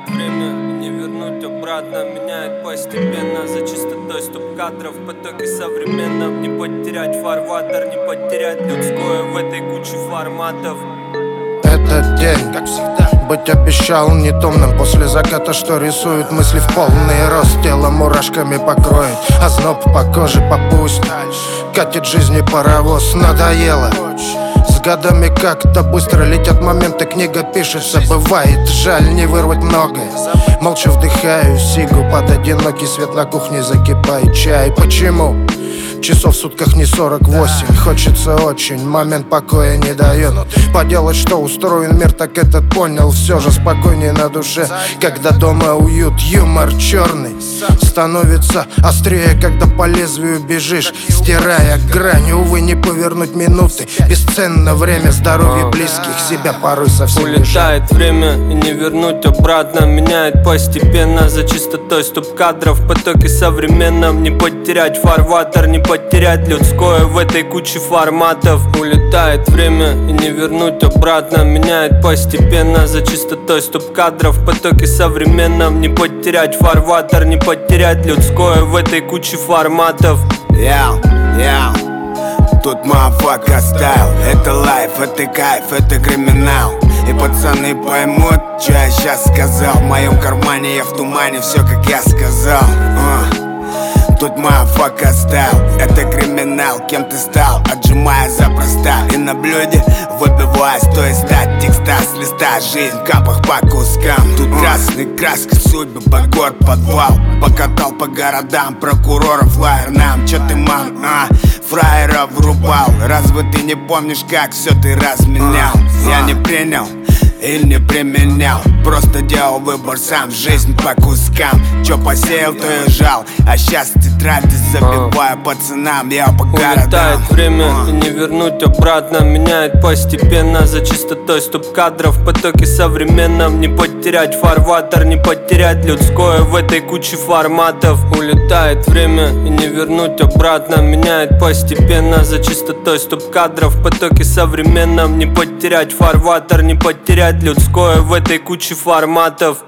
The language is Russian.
Улетает время, не вернуть обратно. Меняет постепенно за чистотой стоп-кадров. В потоке современном не потерять фарватер, не потерять людское в этой куче форматов. Этот день, как всегда, быть обещал не томным. После заката, что рисует мысли в полный рост. Тело мурашками покроет, озноб по коже попусть. Катит жизни паровоз, надоело. С годами как-то быстро летят моменты, книга пишется. Бывает, жаль не вырвать многое. Молча вдыхаю сигу, под одинокий свет на кухне закипает чай. Почему? Часов в сутках не 48. Хочется очень, момент покоя не дает. Поделать, что устроен мир, так этот понял. Все же спокойнее на душе, когда дома уют. Юмор черный становится острее, когда по лезвию бежишь, стирая грань. Увы, не повернуть минуты. Бесценно время, здоровье близких, себя порой совсем не жаль. Улетает время и не вернуть обратно. Меняет постепенно за чистотой стоп-кадров. В потоке современном не потерять фарватер, не потерять людское в этой куче форматов. Улетает время и не вернуть обратно. Меняет постепенно за чистотой стоп-кадров. В потоке современном не потерять фарватер, не потерять людское в этой куче форматов. Тут мафака стайл. Это лайф, это кайф, это криминал. И пацаны поймут, что я сейчас сказал. В моем кармане я в тумане, все как я сказал. Тут мафака стайл, это криминал. Кем ты стал, отжимая запросто. И на блюде выпивая, стоя стать текста с листа. Жизнь в капах по кускам. Тут красной краской судьбы, под город подвал. Покатал по городам, прокуроров лайер нам. Чё ты, ман, фраера врубал. Разве ты не помнишь, как все ты разменял? Я не принял и не применял, просто делал выбор сам. Жизнь по кускам, чё посеял, то и жал. А сейчас тетради забиваю пацанам, я по городам. Улетает время и не вернуть обратно. Меняет постепенно за чистотой стоп-кадров. В потоке современном не потерять фарватер, не потерять людское в этой куче форматов. Улетает время и не вернуть обратно. Меняет постепенно за чистотой стоп-кадров. В потоке современном не потерять фарватер, не потерять людское в этой куче форматов.